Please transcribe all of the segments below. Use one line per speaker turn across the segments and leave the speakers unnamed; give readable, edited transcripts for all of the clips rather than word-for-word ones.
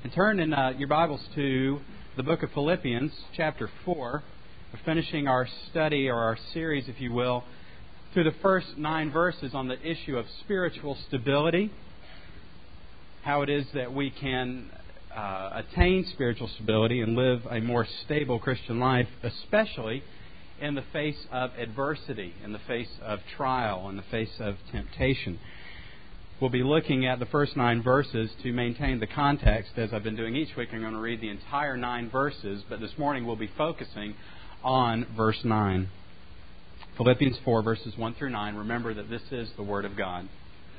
Turn in your Bibles to the book of Philippians, chapter 4. We're finishing our study, or our series, if you will, through the first 9 verses on the issue of spiritual stability, how it is that we can attain spiritual stability and live a more stable Christian life, especially in the face of adversity, in the face of trial, in the face of temptation. We'll be looking at the first 9 verses to maintain the context. As I've been doing each week, I'm going to read the entire 9 verses, but this morning we'll be focusing on verse 9. Philippians 4, verses 1 through 9. Remember that this is the Word of God.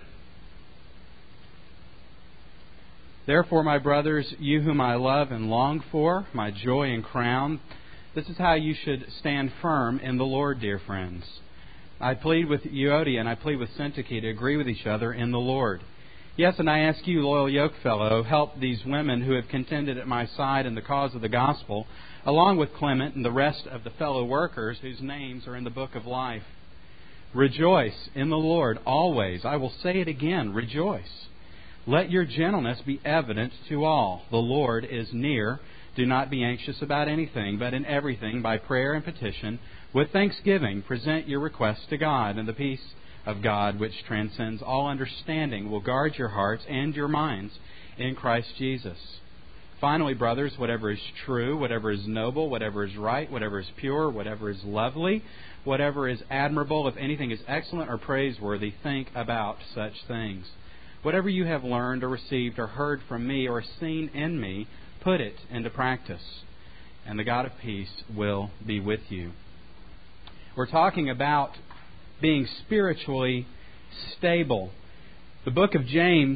Therefore, my brothers, you whom I love and long for, my joy and crown, this is how you should stand firm in the Lord, dear friends. I plead with Euodia and I plead with Syntyche to agree with each other in the Lord. Yes, and I ask you, loyal yokefellow, help these women who have contended at my side in the cause of the gospel, along with Clement and the rest of the fellow workers whose names are in the book of life. Rejoice in the Lord always. I will say it again, rejoice. Let your gentleness be evident to all. The Lord is near. Do not be anxious about anything, but in everything, by prayer and petition, with thanksgiving, present your requests to God, and the peace of God, which transcends all understanding, will guard your hearts and your minds in Christ Jesus. Finally, brothers, whatever is true, whatever is noble, whatever is right, whatever is pure, whatever is lovely, whatever is admirable, if anything is excellent or praiseworthy, think about such things. Whatever you have learned or received or heard from me or seen in me, put it into practice, and the God of peace will be with you. We're talking about being spiritually stable. The book of James,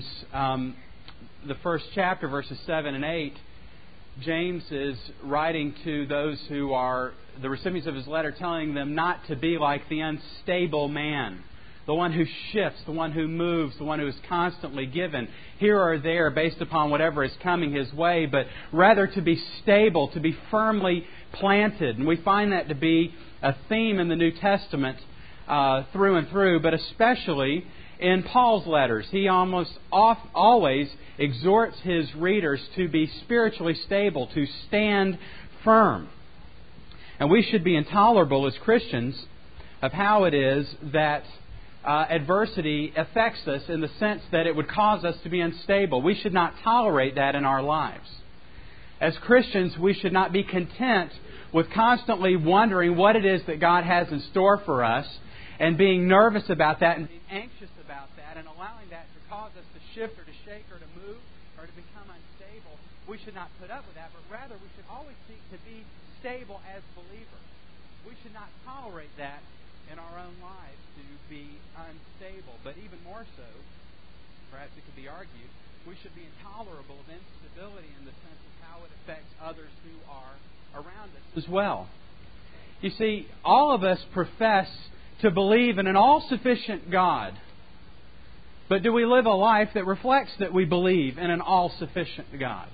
the first chapter, verses 7 and 8, James is writing to those who are the recipients of his letter, telling them not to be like the unstable man, the one who shifts, the one who moves, the one who is constantly given here or there based upon whatever is coming his way, but rather to be stable, to be firmly planted. And we find that to be a theme in the New Testament through and through, but especially in Paul's letters. He always exhorts his readers to be spiritually stable, to stand firm. And we should be intolerable as Christians of how it is that adversity affects us, in the sense that it would cause us to be unstable. We should not tolerate that in our lives. As Christians, we should not be content with constantly wondering what it is that God has in store for us, and being nervous about that and being anxious about that, and allowing that to cause us to shift or to shake or to move or to become unstable. We should not put up with that, but rather we should always seek to be stable as believers. We should not tolerate that in our own lives, to be unstable. But even more so, perhaps it could be argued, we should be intolerable of instability in the sense of how it affects others who are around us as well. You see, all of us profess to believe in an all-sufficient God. But do we live a life that reflects that we believe in an all-sufficient God?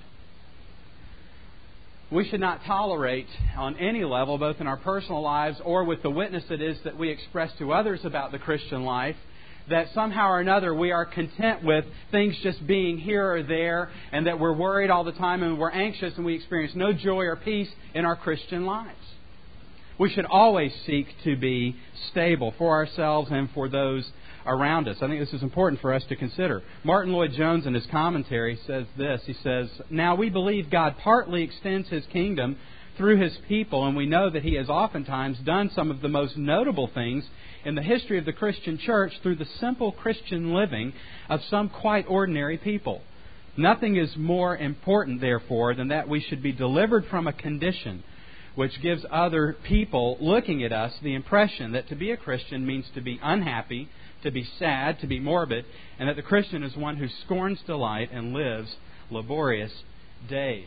We should not tolerate on any level, both in our personal lives or with the witness it is that we express to others about the Christian life, that somehow or another we are content with things just being here or there, and that we're worried all the time and we're anxious and we experience no joy or peace in our Christian lives. We should always seek to be stable for ourselves and for those around us. I think this is important for us to consider. Martin Lloyd-Jones in his commentary says this. He says, "Now we believe God partly extends His kingdom through His people, and we know that He has oftentimes done some of the most notable things in the history of the Christian church through the simple Christian living of some quite ordinary people. Nothing is more important, therefore, than that we should be delivered from a condition which gives other people looking at us the impression that to be a Christian means to be unhappy, to be sad, to be morbid, and that the Christian is one who scorns delight and lives laborious days."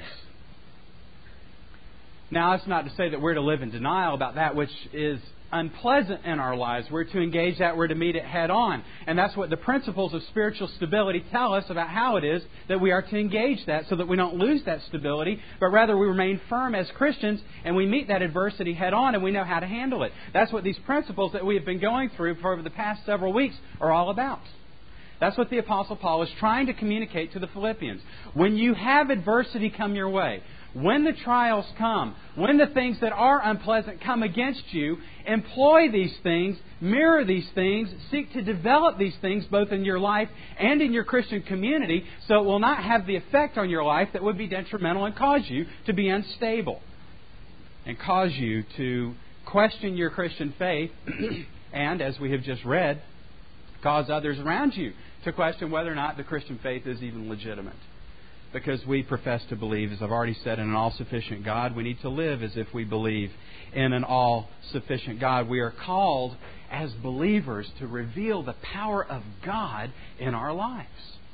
Now, that's not to say that we're to live in denial about that which is unpleasant in our lives. We're to engage that. We're to meet it head on. And that's what the principles of spiritual stability tell us about how it is that we are to engage that, so that we don't lose that stability, but rather we remain firm as Christians and we meet that adversity head on and we know how to handle it. That's what these principles that we have been going through for over the past several weeks are all about. That's what the Apostle Paul is trying to communicate to the Philippians. When you have adversity come your way, when the trials come, when the things that are unpleasant come against you, employ these things, mirror these things, seek to develop these things both in your life and in your Christian community so it will not have the effect on your life that would be detrimental and cause you to be unstable and cause you to question your Christian faith and, as we have just read, cause others around you to question whether or not the Christian faith is even legitimate. Because we profess to believe, as I've already said, in an all-sufficient God. We need to live as if we believe in an all-sufficient God. We are called as believers to reveal the power of God in our lives.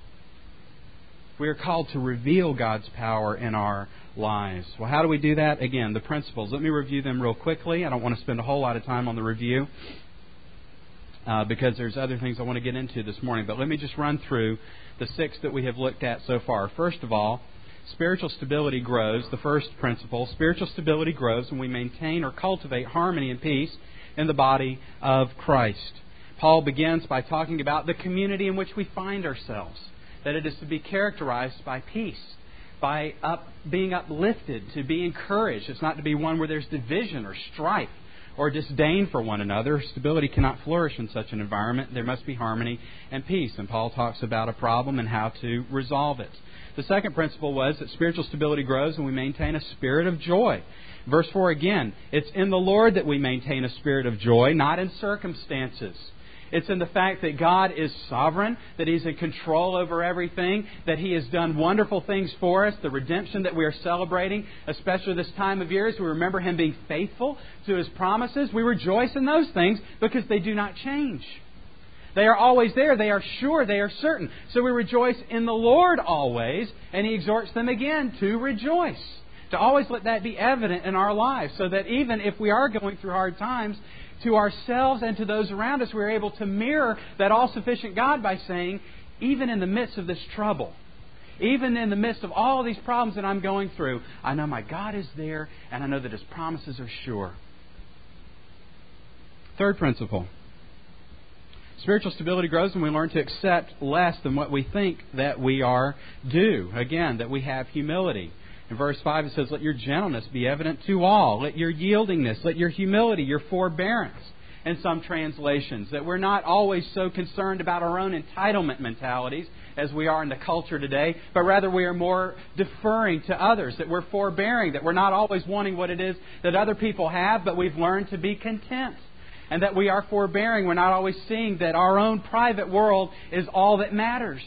We are called to reveal God's power in our lives. Well, how do we do that? Again, the principles. Let me review them real quickly. I don't want to spend a whole lot of time on the review because there's other things I want to get into this morning. But let me just run through the 6 that we have looked at so far. First of all, spiritual stability grows. The first principle, spiritual stability grows when we maintain or cultivate harmony and peace in the body of Christ. Paul begins by talking about the community in which we find ourselves, that it is to be characterized by peace, by being uplifted, to be encouraged. It's not to be one where there's division or strife or disdain for one another. Stability cannot flourish in such an environment. There must be harmony and peace. And Paul talks about a problem and how to resolve it. The second principle was that spiritual stability grows when we maintain a spirit of joy. Verse 4 again, it's in the Lord that we maintain a spirit of joy, not in circumstances. It's in the fact that God is sovereign, that He's in control over everything, that He has done wonderful things for us, the redemption that we are celebrating, especially this time of year as we remember Him being faithful to His promises. We rejoice in those things because they do not change. They are always there. They are sure. They are certain. So we rejoice in the Lord always, and He exhorts them again to rejoice. To always let that be evident in our lives so that even if we are going through hard times, to ourselves and to those around us, we're able to mirror that all-sufficient God by saying, even in the midst of this trouble, even in the midst of all these problems that I'm going through, I know my God is there and I know that His promises are sure. Third principle. Spiritual stability grows when we learn to accept less than what we think that we are due. Again, that we have humility. In verse 5 it says, let your gentleness be evident to all. Let your yieldingness, let your humility, your forbearance. In some translations, that we're not always so concerned about our own entitlement mentalities as we are in the culture today, but rather we are more deferring to others, that we're forbearing, that we're not always wanting what it is that other people have, but we've learned to be content. And that we are forbearing. We're not always seeing that our own private world is all that matters.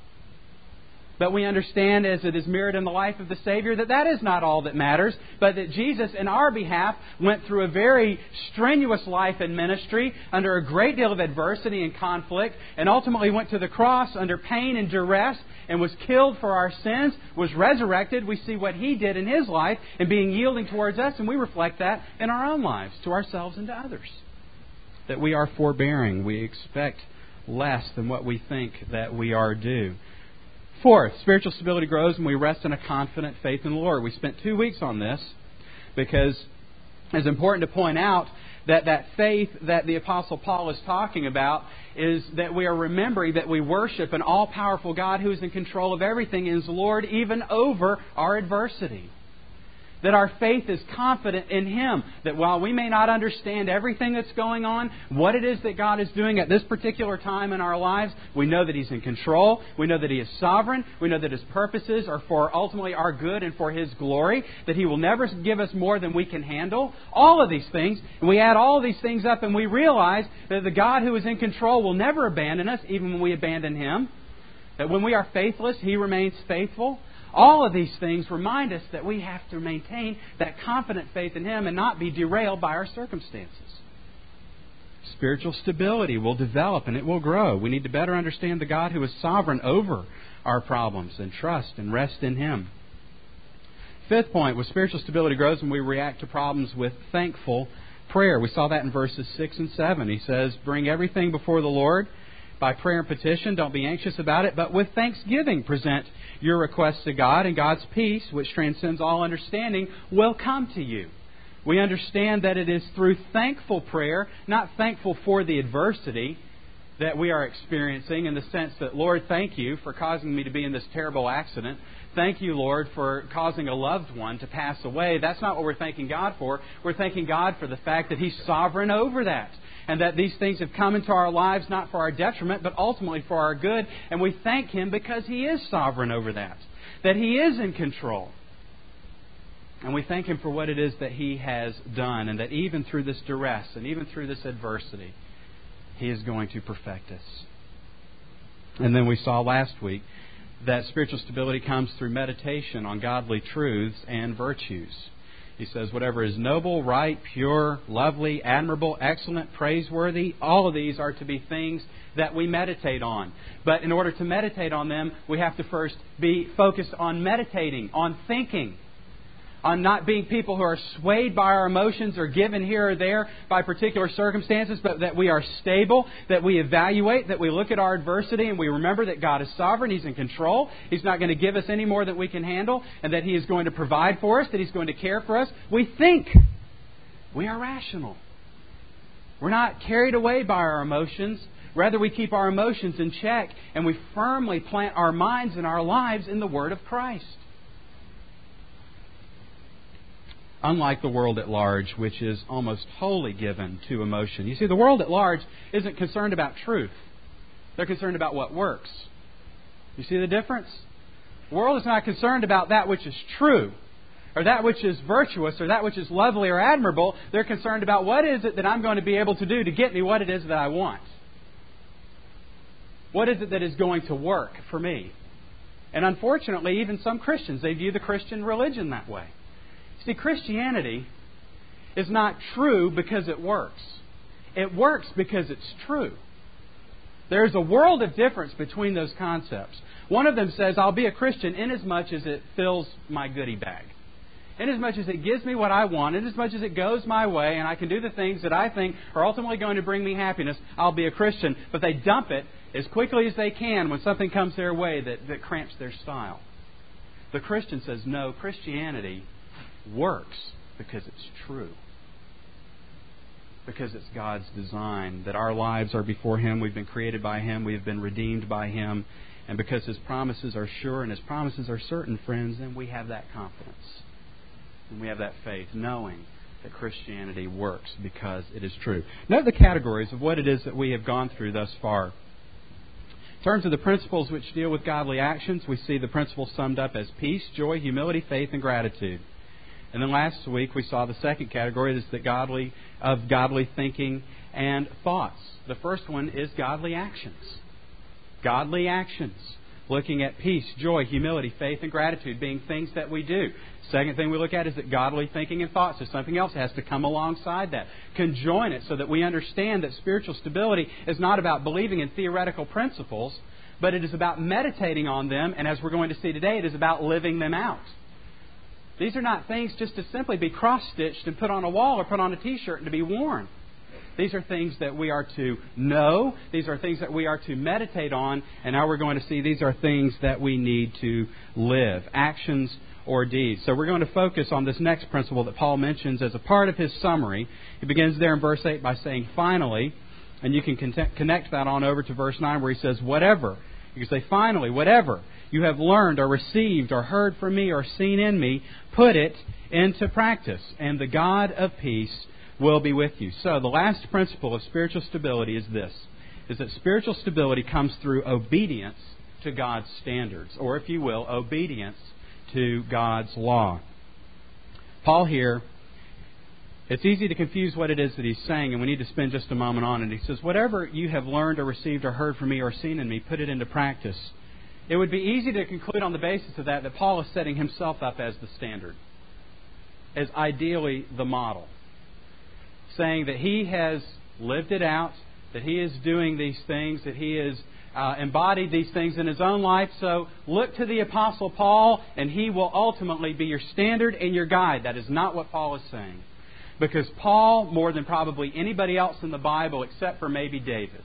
But we understand, as it is mirrored in the life of the Savior, that that is not all that matters, but that Jesus, in our behalf, went through a very strenuous life in ministry, under a great deal of adversity and conflict, and ultimately went to the cross under pain and duress, and was killed for our sins, was resurrected. We see what He did in His life, and being yielding towards us, and we reflect that in our own lives, to ourselves and to others. That we are forbearing. We expect less than what we think that we are due. Fourth, spiritual stability grows when we rest in a confident faith in the Lord. We spent 2 weeks on this because it's important to point out that that faith that the Apostle Paul is talking about is that we are remembering that we worship an all-powerful God who is in control of everything and is Lord even over our adversity. That our faith is confident in Him. That while we may not understand everything that's going on, what it is that God is doing at this particular time in our lives, we know that He's in control. We know that He is sovereign. We know that His purposes are for ultimately our good and for His glory. That He will never give us more than we can handle. All of these things. And we add all of these things up and we realize that the God who is in control will never abandon us, even when we abandon Him. That when we are faithless, He remains faithful. All of these things remind us that we have to maintain that confident faith in Him and not be derailed by our circumstances. Spiritual stability will develop and it will grow. We need to better understand the God who is sovereign over our problems and trust and rest in Him. Fifth point was spiritual stability grows when we react to problems with thankful prayer. We saw that in verses 6 and 7. He says, bring everything before the Lord by prayer and petition. Don't be anxious about it, but with thanksgiving present your requests to God, and God's peace, which transcends all understanding, will come to you. We understand that it is through thankful prayer, not thankful for the adversity, that we are experiencing, in the sense that, Lord, thank you for causing me to be in this terrible accident. Thank you, Lord, for causing a loved one to pass away. That's not what we're thanking God for. We're thanking God for the fact that He's sovereign over that, and that these things have come into our lives not for our detriment, but ultimately for our good. And we thank Him because He is sovereign over that He is in control. And we thank Him for what it is that He has done, and that even through this duress and even through this adversity, He is going to perfect us. And then we saw last week that spiritual stability comes through meditation on godly truths and virtues. He says, whatever is noble, right, pure, lovely, admirable, excellent, praiseworthy, all of these are to be things that we meditate on. But in order to meditate on them, we have to first be focused on meditating, on thinking, on not being people who are swayed by our emotions or given here or there by particular circumstances, but that we are stable, that we evaluate, that we look at our adversity and we remember that God is sovereign, He's in control, He's not going to give us any more than we can handle, and that He is going to provide for us, that He's going to care for us. We think. We are rational. We're not carried away by our emotions. Rather, we keep our emotions in check, and we firmly plant our minds and our lives in the Word of Christ. Unlike the world at large, which is almost wholly given to emotion. You see, the world at large isn't concerned about truth. They're concerned about what works. You see the difference? The world is not concerned about that which is true, or that which is virtuous, or that which is lovely or admirable. They're concerned about what is it that I'm going to be able to do to get me what it is that I want. What is it that is going to work for me? And unfortunately, even some Christians, they view the Christian religion that way. See, Christianity is not true because it works. It works because it's true. There's a world of difference between those concepts. One of them says, I'll be a Christian inasmuch as it fills my goodie bag. Inasmuch as it gives me what I want, inasmuch as it goes my way, and I can do the things that I think are ultimately going to bring me happiness, I'll be a Christian. But they dump it as quickly as they can when something comes their way that cramps their style. The Christian says, no, Christianity works because it's true. Because it's God's design, that our lives are before Him, we've been created by Him, we've been redeemed by Him, and because His promises are sure and His promises are certain, friends, then we have that confidence. And we have that faith, knowing that Christianity works because it is true. Note the categories of what it is that we have gone through thus far. In terms of the principles which deal with godly actions, we see the principles summed up as peace, joy, humility, faith, and gratitude. And then last week we saw the second category is the godly thinking and thoughts. The first one is godly actions. Godly actions. Looking at peace, joy, humility, faith, and gratitude being things that we do. Second thing we look at is that godly thinking and thoughts is something else that has to come alongside that. Conjoin it so that we understand that spiritual stability is not about believing in theoretical principles, but it is about meditating on them, and as we're going to see today, it is about living them out. These are not things just to simply be cross-stitched and put on a wall or put on a T-shirt and to be worn. These are things that we are to know. These are things that we are to meditate on. And now we're going to see these are things that we need to live. Actions or deeds. So we're going to focus on this next principle that Paul mentions as a part of his summary. He begins there in verse 8 by saying, finally, and you can connect that on over to verse 9 where he says, whatever. You can say, finally, whatever you have learned or received or heard from me or seen in me, put it into practice, and the God of peace will be with you. So the last principle of spiritual stability is this, is that spiritual stability comes through obedience to God's standards, or if you will, obedience to God's law. Paul here, it's easy to confuse what it is that he's saying, and we need to spend just a moment on it. He says, whatever you have learned or received or heard from me or seen in me, put it into practice. It would be easy to conclude on the basis of that Paul is setting himself up as the standard, as ideally the model, saying that he has lived it out, that he is doing these things, that he has embodied these things in his own life. So look to the Apostle Paul, and he will ultimately be your standard and your guide. That is not what Paul is saying. Because Paul, more than probably anybody else in the Bible, except for maybe David,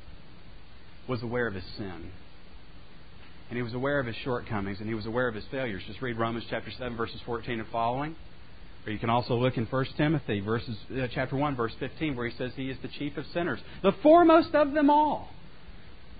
was aware of his sin. And he was aware of his shortcomings, and he was aware of his failures. Just read Romans chapter 7, verses 14 and following. Or you can also look in 1 Timothy chapter 1, verse 15, where he says he is the chief of sinners, the foremost of them all.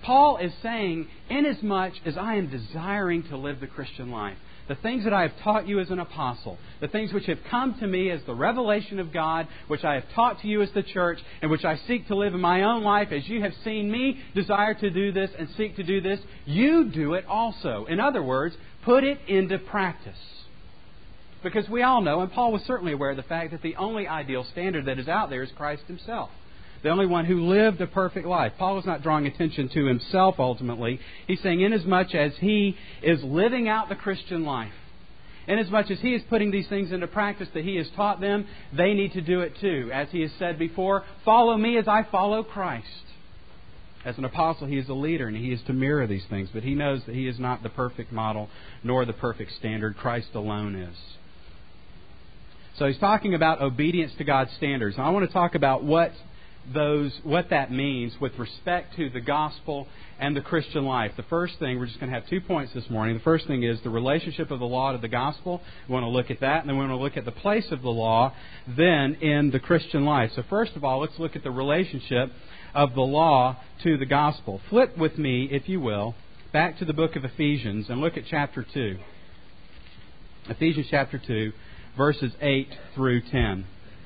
Paul is saying, inasmuch as I am desiring to live the Christian life, the things that I have taught you as an apostle, the things which have come to me as the revelation of God, which I have taught to you as the church, and which I seek to live in my own life as you have seen me desire to do this and seek to do this, you do it also. In other words, put it into practice. Because we all know, and Paul was certainly aware of the fact that the only ideal standard that is out there is Christ Himself. The only one who lived a perfect life. Paul is not drawing attention to himself ultimately. He's saying inasmuch as he is living out the Christian life, inasmuch as he is putting these things into practice that he has taught them, they need to do it too. As he has said before, follow me as I follow Christ. As an apostle, he is a leader and he is to mirror these things. But he knows that he is not the perfect model nor the perfect standard. Christ alone is. So he's talking about obedience to God's standards. And I want to talk about what that means with respect to the gospel and the Christian life. The first thing, we're just going to have 2 points this morning. The first thing is the relationship of the law to the gospel. We want to look at that, and then we want to look at the place of the law then in the Christian life. So first of all, let's look at the relationship of the law to the gospel. Flip with me, if you will, back to the book of Ephesians and look at chapter 2. Ephesians chapter 2, verses 8 through 10.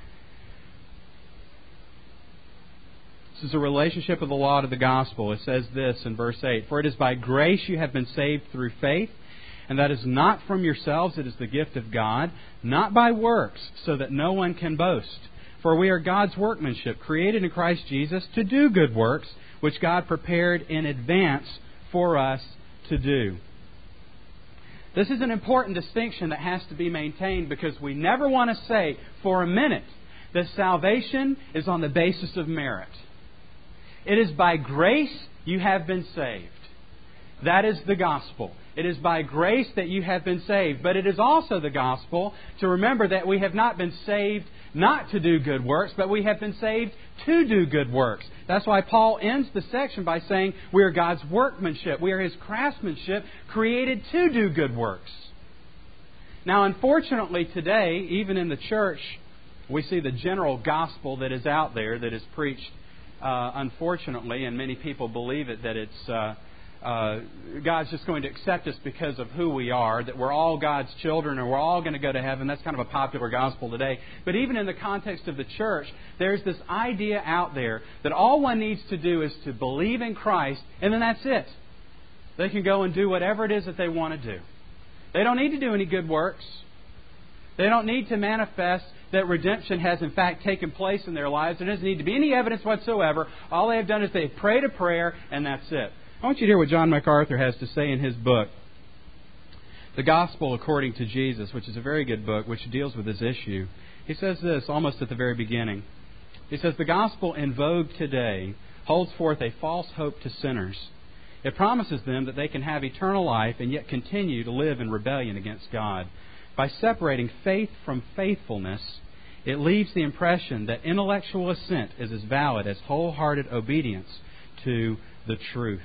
This is a relationship of the law to the gospel. It says this in verse 8, "For it is by grace you have been saved through faith, and that is not from yourselves, it is the gift of God, not by works, so that no one can boast. For we are God's workmanship, created in Christ Jesus to do good works, which God prepared in advance for us to do." This is an important distinction that has to be maintained because we never want to say for a minute that salvation is on the basis of merit. It is by grace you have been saved. That is the gospel. It is by grace that you have been saved. But it is also the gospel to remember that we have not been saved not to do good works, but we have been saved to do good works. That's why Paul ends the section by saying we are God's workmanship. We are His craftsmanship created to do good works. Now, unfortunately today, even in the church, we see the general gospel that is out there that is preached unfortunately, and many people believe it, that it's God's just going to accept us because of who we are, that we're all God's children and we're all going to go to heaven. That's kind of a popular gospel today. But even in the context of the church, there's this idea out there that all one needs to do is to believe in Christ, and then that's it. They can go and do whatever it is that they want to do. They don't need to do any good works. They don't need to manifest that redemption has in fact taken place in their lives. There doesn't need to be any evidence whatsoever. All they have done is they've prayed a prayer, and that's it. I want you to hear what John MacArthur has to say in his book, The Gospel According to Jesus, which is a very good book, which deals with this issue. He says this almost at the very beginning. He says, "The gospel in vogue today holds forth a false hope to sinners. It promises them that they can have eternal life and yet continue to live in rebellion against God. By separating faith from faithfulness, it leaves the impression that intellectual assent is as valid as wholehearted obedience to the truth."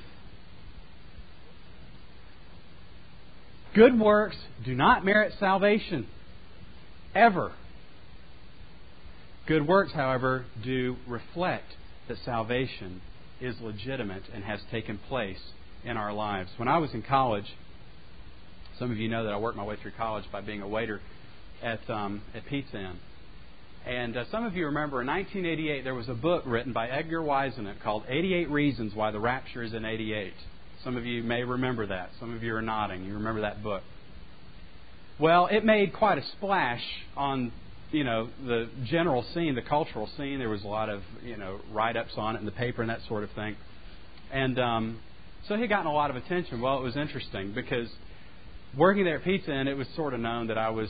Good works do not merit salvation, ever. Good works, however, do reflect that salvation is legitimate and has taken place in our lives. When I was in college, some of you know that I worked my way through college by being a waiter at Pizza Inn. And some of you remember in 1988 there was a book written by Edgar Whisenant called 88 Reasons Why the Rapture is in 88. Some of you may remember that. Some of you are nodding. You remember that book. Well, it made quite a splash on, the general scene, the cultural scene. There was a lot of, write-ups on it in the paper and that sort of thing. And so it had gotten a lot of attention. Well, it was interesting because working there at Pizza Inn, it was sort of known that I was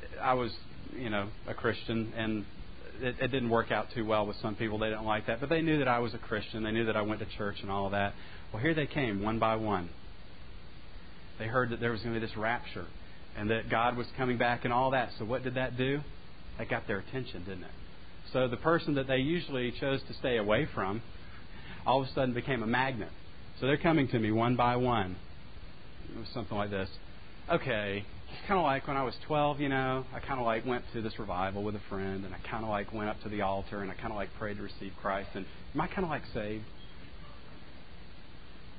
a Christian, and it didn't work out too well with some people. They didn't like that, but they knew that I was a Christian. They knew that I went to church and all of that. Well, here they came, one by one. They heard that there was going to be this rapture and that God was coming back and all that. So what did that do? That got their attention, didn't it? So the person that they usually chose to stay away from all of a sudden became a magnet. So they're coming to me one by one. It was something like this. Okay, it's kind of like when I was 12, I kind of went to this revival with a friend, and I kind of went up to the altar, and I kind of prayed to receive Christ. And am I kind of saved?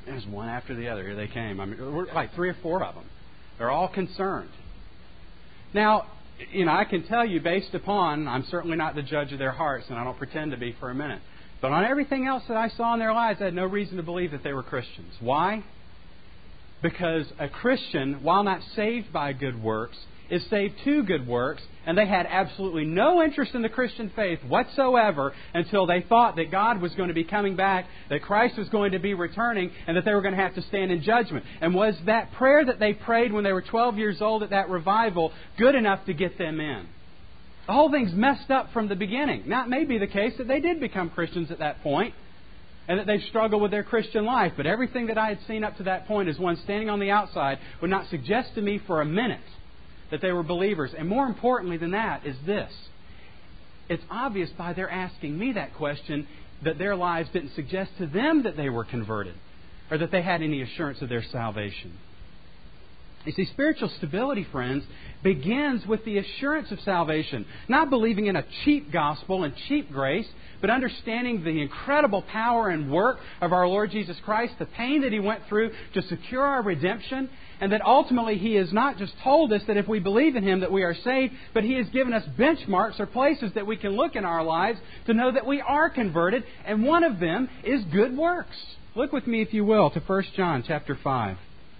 It was one after the other. Here they came. I mean, we're like 3 or 4 of them. They're all concerned. Now, I can tell you based upon, I'm certainly not the judge of their hearts, and I don't pretend to be for a minute. But on everything else that I saw in their lives, I had no reason to believe that they were Christians. Why? Because a Christian, while not saved by good works, is saved to good works, and they had absolutely no interest in the Christian faith whatsoever until they thought that God was going to be coming back, that Christ was going to be returning, and that they were going to have to stand in judgment. And was that prayer that they prayed when they were 12 years old at that revival good enough to get them in? The whole thing's messed up from the beginning. Now, it may be the case that they did become Christians at that point, and that they've struggled with their Christian life. But everything that I had seen up to that point as one standing on the outside would not suggest to me for a minute that they were believers. And more importantly than that is this. It's obvious by their asking me that question that their lives didn't suggest to them that they were converted or that they had any assurance of their salvation. You see, spiritual stability, friends, begins with the assurance of salvation. Not believing in a cheap gospel and cheap grace, but understanding the incredible power and work of our Lord Jesus Christ, the pain that He went through to secure our redemption, and that ultimately He has not just told us that if we believe in Him that we are saved, but He has given us benchmarks or places that we can look in our lives to know that we are converted, and one of them is good works. Look with me, if you will, to 1 John chapter 5.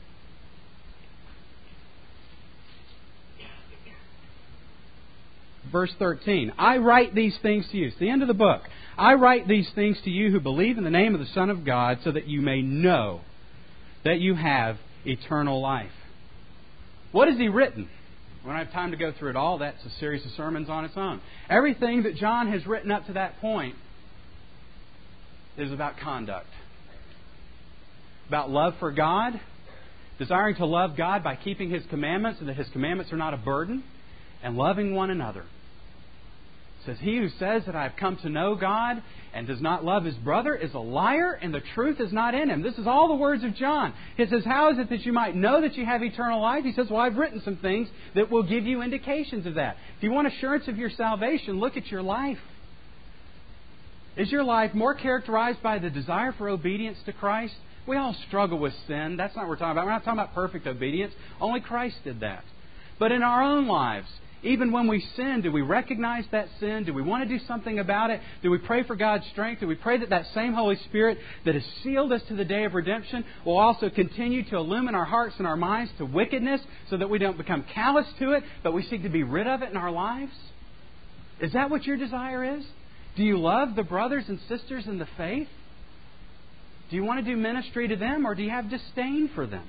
Verse 13, I write these things to you. It's the end of the book. I write these things to you who believe in the name of the Son of God, so that you may know that you have eternal life. What has He written? We don't have time to go through it all. That's a series of sermons on its own. Everything that John has written up to that point is about conduct. About love for God, desiring to love God by keeping His commandments, and that His commandments are not a burden, and loving one another. It says, he who says that I have come to know God and does not love his brother is a liar, and the truth is not in him. This is all the words of John. He says, how is it that you might know that you have eternal life? He says, well, I've written some things that will give you indications of that. If you want assurance of your salvation, look at your life. Is your life more characterized by the desire for obedience to Christ? We all struggle with sin. That's not what we're talking about. We're not talking about perfect obedience. Only Christ did that. But in our own lives, even when we sin, do we recognize that sin? Do we want to do something about it? Do we pray for God's strength? Do we pray that that same Holy Spirit that has sealed us to the day of redemption will also continue to illumine our hearts and our minds to wickedness so that we don't become callous to it, but we seek to be rid of it in our lives? Is that what your desire is? Do you love the brothers and sisters in the faith? Do you want to do ministry to them, or do you have disdain for them?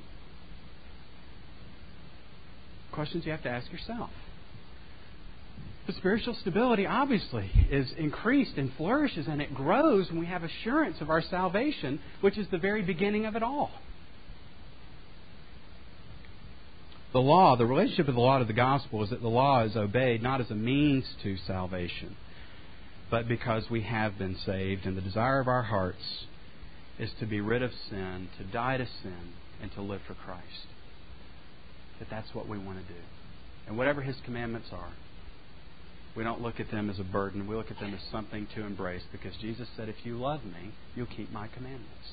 Questions you have to ask yourself. But spiritual stability, obviously, is increased and flourishes, and it grows when we have assurance of our salvation, which is the very beginning of it all. The law, the relationship of the law to the gospel is that the law is obeyed not as a means to salvation, but because we have been saved, and the desire of our hearts is to be rid of sin, to die to sin, and to live for Christ. That that's what we want to do. And whatever His commandments are, we don't look at them as a burden. We look at them as something to embrace, because Jesus said, if you love me, you'll keep my commandments.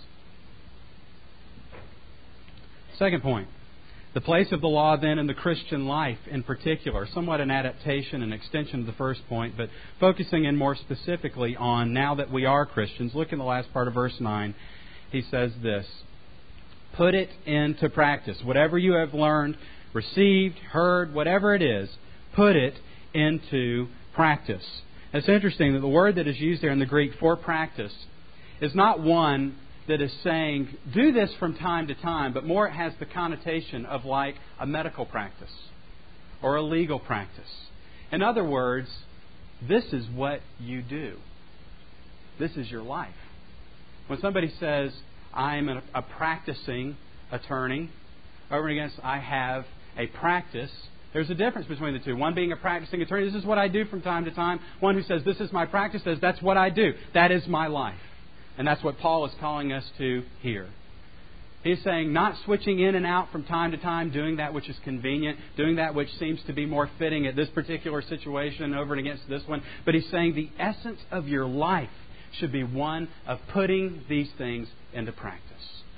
Second point. The place of the law then in the Christian life in particular, somewhat an adaptation and extension of the first point, but focusing in more specifically on now that we are Christians. Look in the last part of verse 9. He says this, put it into practice. Whatever you have learned, received, heard, whatever it is, put it into practice. It's interesting that the word that is used there in the Greek for practice is not one that is saying, do this from time to time, but more it has the connotation of like a medical practice or a legal practice. In other words, this is what you do. This is your life. When somebody says, I'm a practicing attorney, over and against, I have a practice, there's a difference between the two. One being a practicing attorney, this is what I do from time to time. One who says, this is my practice, says, that's what I do. That is my life. And that's what Paul is calling us to here. He's saying not switching in and out from time to time, doing that which is convenient, doing that which seems to be more fitting at this particular situation over and against this one. But he's saying the essence of your life should be one of putting these things into practice.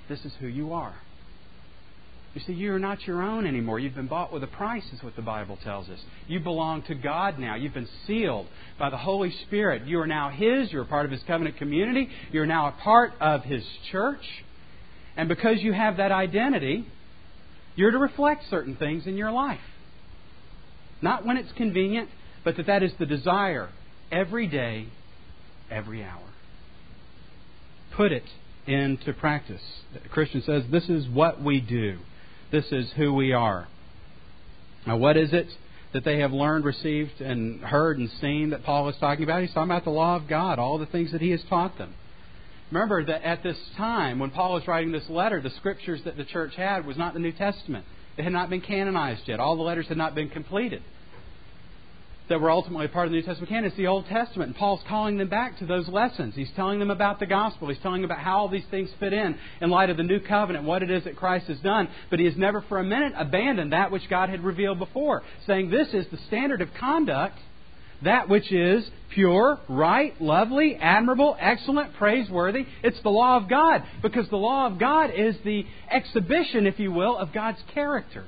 This is who you are. You see, you are not your own anymore. You've been bought with a price, is what the Bible tells us. You belong to God now. You've been sealed by the Holy Spirit. You are now His. You're a part of His covenant community. You're now a part of His church. And because you have that identity, you're to reflect certain things in your life. Not when it's convenient, but that is the desire every day, every hour. Put it into practice. The Christian says, this is what we do. This is who we are. Now, what is it that they have learned, received, and heard and seen that Paul is talking about? He's talking about the law of God, all the things that he has taught them. Remember that at this time, when Paul was writing this letter, the Scriptures that the church had was not the New Testament. It had not been canonized yet. All the letters had not been completed that were ultimately part of the New Testament canon. It's the Old Testament. And Paul's calling them back to those lessons. He's telling them about the gospel. He's telling them about how all these things fit in light of the new covenant, what it is that Christ has done. But he has never for a minute abandoned that which God had revealed before, saying this is the standard of conduct, that which is pure, right, lovely, admirable, excellent, praiseworthy. It's the law of God, because the law of God is the exhibition, if you will, of God's character.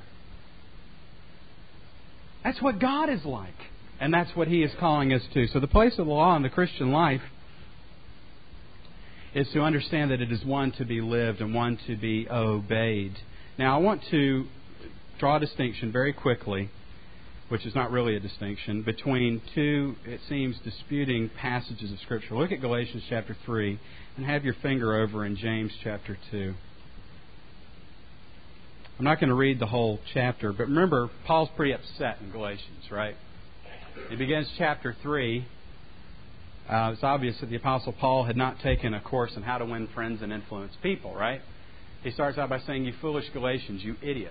That's what God is like. And that's what He is calling us to. So the place of the law in the Christian life is to understand that it is one to be lived and one to be obeyed. Now, I want to draw a distinction very quickly, which is not really a distinction, between two, it seems, disputing passages of Scripture. Look at Galatians chapter 3 and have your finger over in James chapter 2. I'm not going to read the whole chapter, but remember, Paul's pretty upset in Galatians, right? He begins chapter 3. It's obvious that the Apostle Paul had not taken a course on how to win friends and influence people, right? He starts out by saying, "You foolish Galatians, you idiots."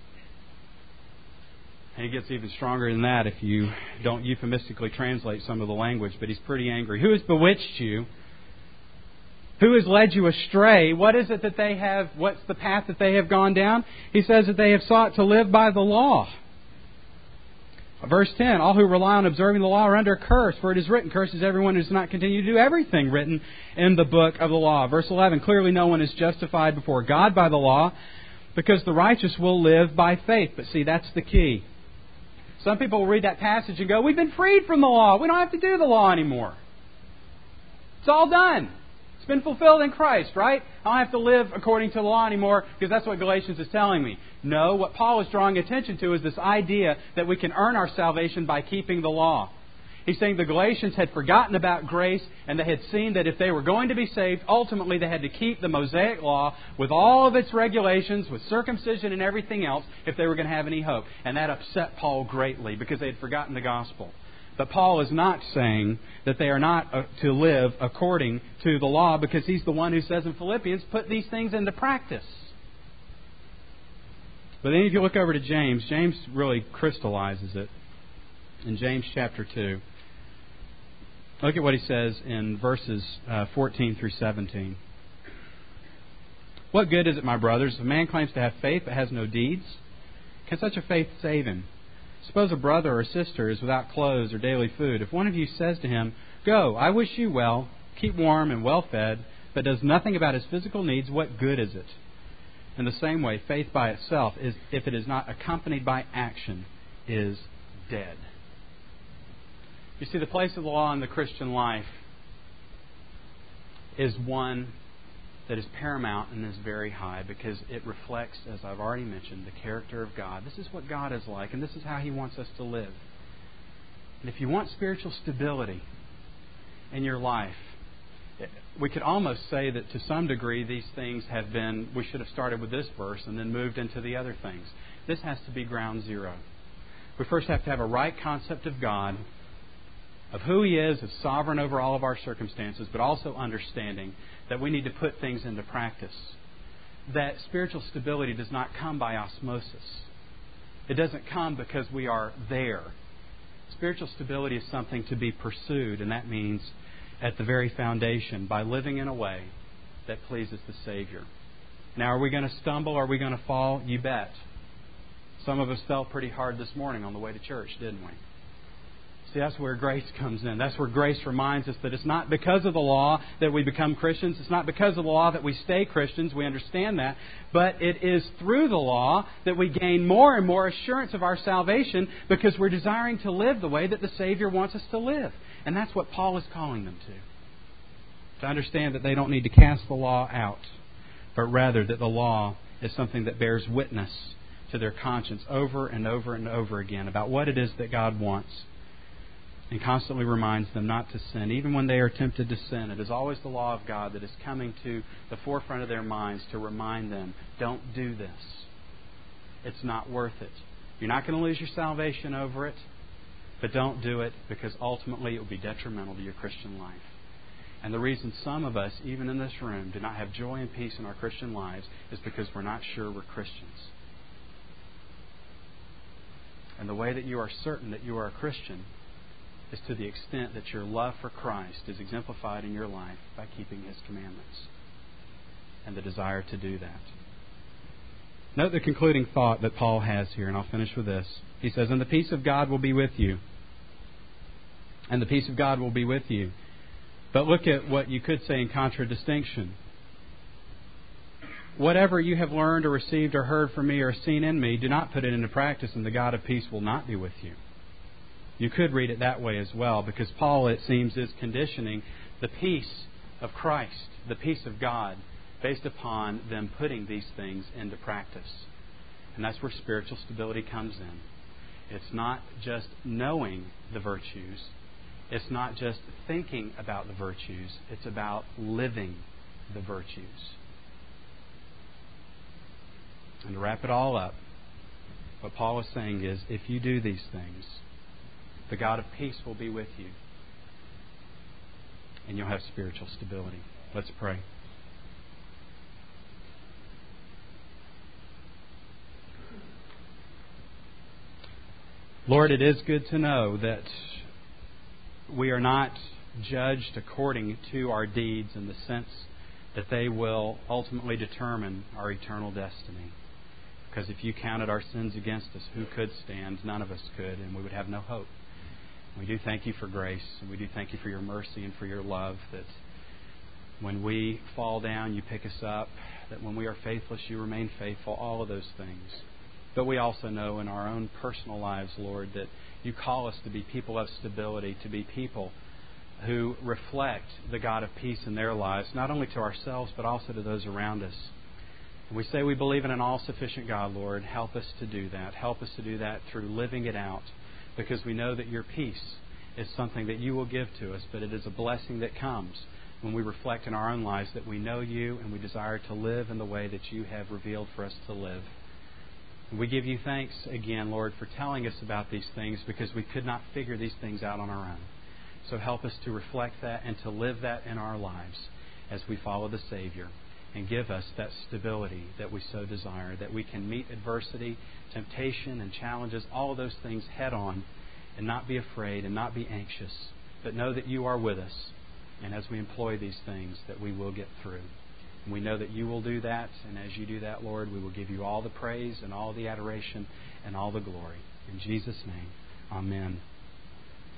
And he gets even stronger than that if you don't euphemistically translate some of the language, but he's pretty angry. Who has bewitched you? Who has led you astray? What is it that they have, what's the path that they have gone down? He says that they have sought to live by the law. Verse 10, all who rely on observing the law are under a curse, for it is written, cursed is everyone who does not continue to do everything written in the book of the law. Verse 11, clearly no one is justified before God by the law, because the righteous will live by faith. But see, that's the key. Some people will read that passage and go, we've been freed from the law. We don't have to do the law anymore. It's all done. It's been fulfilled in Christ, right? I don't have to live according to the law anymore because that's what Galatians is telling me. No, what Paul is drawing attention to is this idea that we can earn our salvation by keeping the law. He's saying the Galatians had forgotten about grace and they had seen that if they were going to be saved, ultimately they had to keep the Mosaic law with all of its regulations, with circumcision and everything else, if they were going to have any hope. And that upset Paul greatly because they had forgotten the gospel. But Paul is not saying that they are not to live according to the law, because he's the one who says in Philippians, put these things into practice. But then if you look over to James, James really crystallizes it in James chapter 2. Look at what he says in verses 14 through 17. What good is it, my brothers, if a man claims to have faith but has no deeds? Can such a faith save him? Suppose a brother or sister is without clothes or daily food. If one of you says to him, "Go, I wish you well, keep warm and well fed," but does nothing about his physical needs, what good is it? In the same way, faith by itself, if it is not accompanied by action, is dead. You see, the place of the law in the Christian life is one that is paramount and is very high, because it reflects, as I've already mentioned, the character of God. This is what God is like, and this is how He wants us to live. And if you want spiritual stability in your life, we could almost say that to some degree these things have been, we should have started with this verse and then moved into the other things. This has to be ground zero. We first have to have a right concept of God, of who He is as sovereign over all of our circumstances, but also understanding that we need to put things into practice. That spiritual stability does not come by osmosis. It doesn't come because we are there. Spiritual stability is something to be pursued, and that means at the very foundation, by living in a way that pleases the Savior. Now, are we going to stumble? Are we going to fall? You bet. Some of us fell pretty hard this morning on the way to church, didn't we? See, that's where grace comes in. That's where grace reminds us that it's not because of the law that we become Christians. It's not because of the law that we stay Christians. We understand that. But it is through the law that we gain more and more assurance of our salvation because we're desiring to live the way that the Savior wants us to live. And that's what Paul is calling them to. To understand that they don't need to cast the law out, but rather that the law is something that bears witness to their conscience over and over and over again about what it is that God wants, and constantly reminds them not to sin. Even when they are tempted to sin, it is always the law of God that is coming to the forefront of their minds to remind them, don't do this. It's not worth it. You're not going to lose your salvation over it, but don't do it because ultimately it will be detrimental to your Christian life. And the reason some of us, even in this room, do not have joy and peace in our Christian lives is because we're not sure we're Christians. And the way that you are certain that you are a Christian is to the extent that your love for Christ is exemplified in your life by keeping His commandments and the desire to do that. Note the concluding thought that Paul has here, and I'll finish with this. He says, and the peace of God will be with you. And the peace of God will be with you. But look at what you could say in contradistinction. Whatever you have learned or received or heard from me or seen in me, do not put it into practice, and the God of peace will not be with you. You could read it that way as well, because Paul, it seems, is conditioning the peace of Christ, the peace of God, based upon them putting these things into practice. And that's where spiritual stability comes in. It's not just knowing the virtues. It's not just thinking about the virtues. It's about living the virtues. And to wrap it all up, what Paul is saying is, if you do these things, the God of peace will be with you, and you'll have spiritual stability. Let's pray. Lord, it is good to know that we are not judged according to our deeds in the sense that they will ultimately determine our eternal destiny. Because if you counted our sins against us, who could stand? None of us could, and we would have no hope. We do thank you for grace, and we do thank you for your mercy and for your love, that when we fall down, you pick us up, that when we are faithless, you remain faithful, all of those things. But we also know in our own personal lives, Lord, that you call us to be people of stability, to be people who reflect the God of peace in their lives, not only to ourselves, but also to those around us. And we say we believe in an all-sufficient God, Lord. Help us to do that. Help us to do that through living it out, because we know that your peace is something that you will give to us, but it is a blessing that comes when we reflect in our own lives that we know you and we desire to live in the way that you have revealed for us to live. And we give you thanks again, Lord, for telling us about these things, because we could not figure these things out on our own. So help us to reflect that and to live that in our lives as we follow the Savior. And give us that stability that we so desire, that we can meet adversity, temptation, and challenges, all of those things head on, and not be afraid and not be anxious, but know that you are with us. And as we employ these things, that we will get through. And we know that you will do that, and as you do that, Lord, we will give you all the praise and all the adoration and all the glory. In Jesus' name, amen.